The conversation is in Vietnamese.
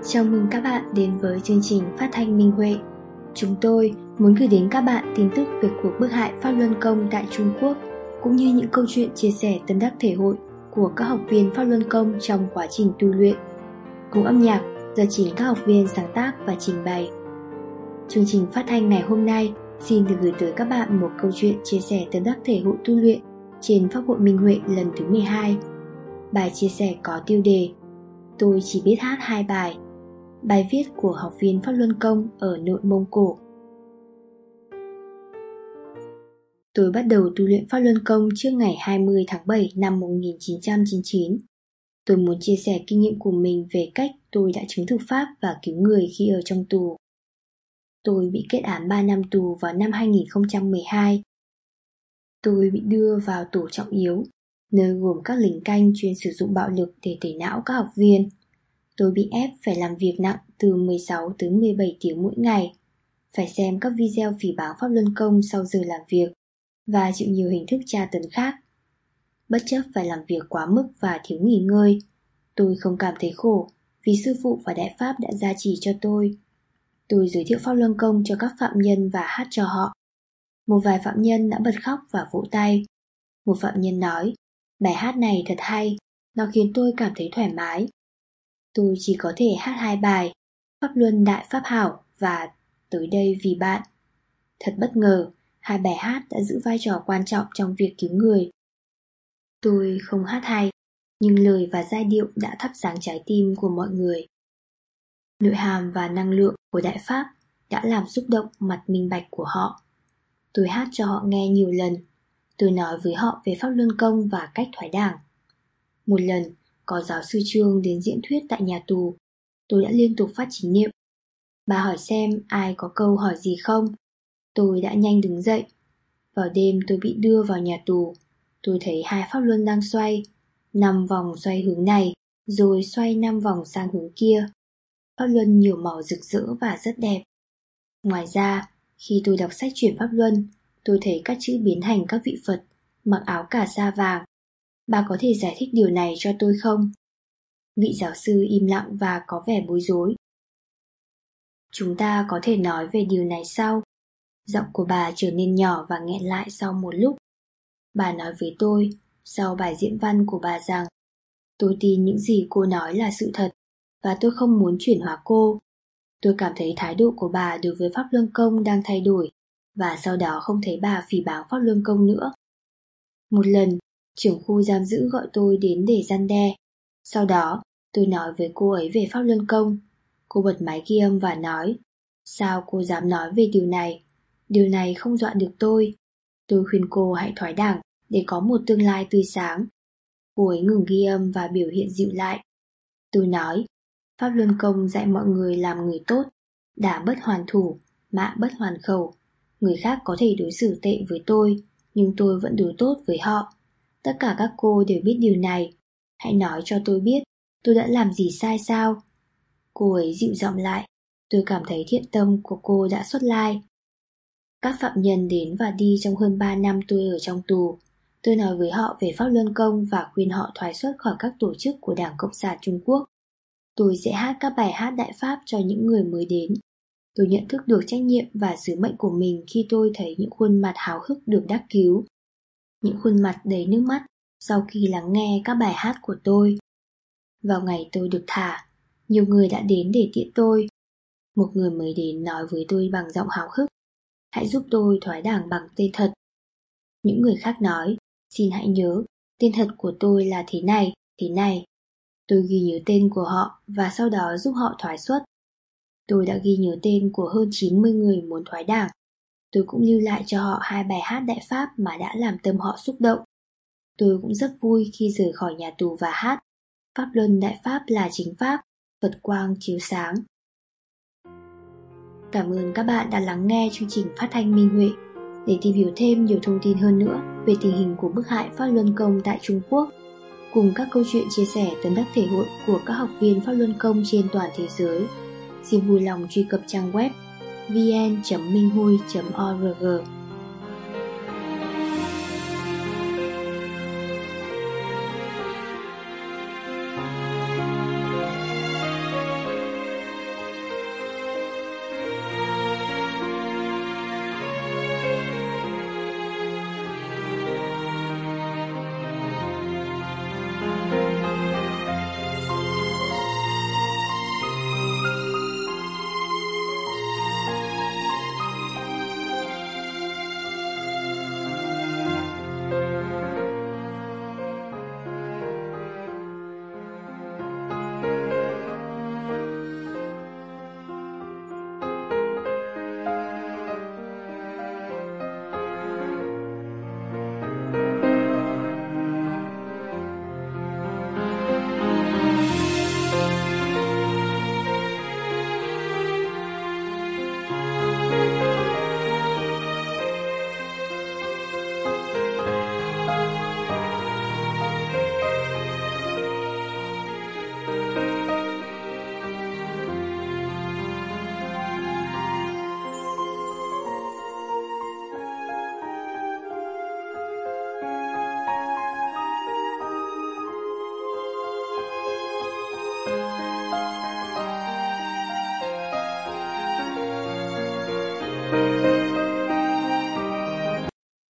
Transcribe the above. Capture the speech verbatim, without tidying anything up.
Chào mừng các bạn đến với chương trình phát thanh Minh Huệ. Chúng tôi muốn gửi đến các bạn tin tức về cuộc bức hại Pháp Luân Công tại Trung Quốc, cũng như những câu chuyện chia sẻ tâm đắc thể hội của các học viên Pháp Luân Công trong quá trình tu luyện, cùng âm nhạc do chính các học viên sáng tác và trình bày. Chương trình phát thanh ngày hôm nay xin được gửi tới các bạn một câu chuyện chia sẻ tâm đắc thể hội tu luyện trên Pháp hội Minh Huệ lần thứ mười hai. Bài chia sẻ có tiêu đề Tôi chỉ biết hát hai bài. Bài viết của học viên Pháp Luân Công ở nội Mông Cổ. Tôi bắt đầu tu luyện Pháp Luân Công trước ngày hai mươi tháng bảy năm một nghìn chín trăm chín mươi chín. Tôi muốn chia sẻ kinh nghiệm của mình về cách tôi đã chứng thực Pháp và cứu người khi ở trong tù. Tôi bị kết án ba năm tù vào năm hai nghìn không trăm mười hai. Tôi bị đưa vào tổ trọng yếu, nơi gồm các lính canh chuyên sử dụng bạo lực để tẩy não các học viên. Tôi bị ép phải làm việc nặng từ mười sáu tới mười bảy tiếng mỗi ngày, phải xem các video phỉ báng Pháp Luân Công sau giờ làm việc và chịu nhiều hình thức tra tấn khác. Bất chấp phải làm việc quá mức và thiếu nghỉ ngơi, tôi không cảm thấy khổ vì sư phụ và đại pháp đã gia trì cho tôi. Tôi giới thiệu Pháp Luân Công cho các phạm nhân và hát cho họ. Một vài phạm nhân đã bật khóc và vỗ tay. Một phạm nhân nói, bài hát này thật hay, nó khiến tôi cảm thấy thoải mái. Tôi chỉ có thể hát hai bài, Pháp Luân Đại Pháp Hảo và Tới Đây Vì Bạn. Thật bất ngờ, hai bài hát đã giữ vai trò quan trọng trong việc cứu người. Tôi không hát hay, nhưng lời và giai điệu đã thắp sáng trái tim của mọi người. Nội hàm và năng lượng của Đại Pháp đã làm xúc động mặt minh bạch của họ. Tôi hát cho họ nghe nhiều lần. Tôi nói với họ về Pháp Luân Công và cách thoái đảng. Một lần, có giáo sư Trương đến diễn thuyết tại nhà tù. Tôi đã liên tục phát chính niệm. Bà hỏi xem ai có câu hỏi gì không. Tôi đã nhanh đứng dậy. Vào đêm tôi bị đưa vào nhà tù. Tôi thấy hai pháp luân đang xoay. Năm vòng xoay hướng này, rồi xoay năm vòng sang hướng kia. Pháp luân nhiều màu rực rỡ và rất đẹp. Ngoài ra, khi tôi đọc sách chuyển pháp luân, tôi thấy các chữ biến thành các vị Phật, mặc áo cà sa vàng. Bà có thể giải thích điều này cho tôi không? Vị giáo sư im lặng và có vẻ bối rối. Chúng ta có thể nói về điều này sau. Giọng của bà trở nên nhỏ và nghẹn lại sau một lúc. Bà nói với tôi, sau bài diễn văn của bà rằng, tôi tin những gì cô nói là sự thật, và tôi không muốn chuyển hóa cô. Tôi cảm thấy thái độ của bà đối với Pháp Luân Công đang thay đổi, và sau đó không thấy bà phỉ báng Pháp Luân Công nữa. Một lần, trưởng khu giam giữ gọi tôi đến để răn đe. Sau đó, tôi nói với cô ấy về Pháp Luân Công. Cô bật máy ghi âm và nói, sao cô dám nói về điều này? Điều này không dọa được tôi. Tôi khuyên cô hãy thoái đảng để có một tương lai tươi sáng. Cô ấy ngừng ghi âm và biểu hiện dịu lại. Tôi nói, Pháp Luân Công dạy mọi người làm người tốt, đả bất hoàn thủ, mạ bất hoàn khẩu. Người khác có thể đối xử tệ với tôi, nhưng tôi vẫn đối tốt với họ. Tất cả các cô đều biết điều này. Hãy nói cho tôi biết, tôi đã làm gì sai sao? Cô ấy dịu giọng lại. Tôi cảm thấy thiện tâm của cô đã xuất lai. Các phạm nhân đến và đi trong hơn ba năm tôi ở trong tù. Tôi nói với họ về Pháp Luân Công và khuyên họ thoái xuất khỏi các tổ chức của Đảng Cộng sản Trung Quốc. Tôi sẽ hát các bài hát Đại Pháp cho những người mới đến. Tôi nhận thức được trách nhiệm và sứ mệnh của mình khi tôi thấy những khuôn mặt háo hức được đắc cứu. Những khuôn mặt đầy nước mắt sau khi lắng nghe các bài hát của tôi. Vào ngày tôi được thả, nhiều người đã đến để tiễn tôi. Một người mới đến nói với tôi bằng giọng háo hức, hãy giúp tôi thoái đảng bằng tên thật. Những người khác nói, xin hãy nhớ, tên thật của tôi là thế này, thế này. Tôi ghi nhớ tên của họ và sau đó giúp họ thoái xuất. Tôi đã ghi nhớ tên của hơn chín mươi người muốn thoái đảng. Tôi cũng lưu lại cho họ hai bài hát Đại Pháp mà đã làm tâm họ xúc động. Tôi cũng rất vui khi rời khỏi nhà tù và hát Pháp Luân Đại Pháp là chính Pháp, Phật quang chiếu sáng. Cảm ơn các bạn đã lắng nghe chương trình phát thanh Minh Huệ. Để tìm hiểu thêm nhiều thông tin hơn nữa về tình hình của bức hại Pháp Luân Công tại Trung Quốc, cùng các câu chuyện chia sẻ tâm đắc thể hội của các học viên Pháp Luân Công trên toàn thế giới, xin vui lòng truy cập trang web vn chấm minhui chấm org.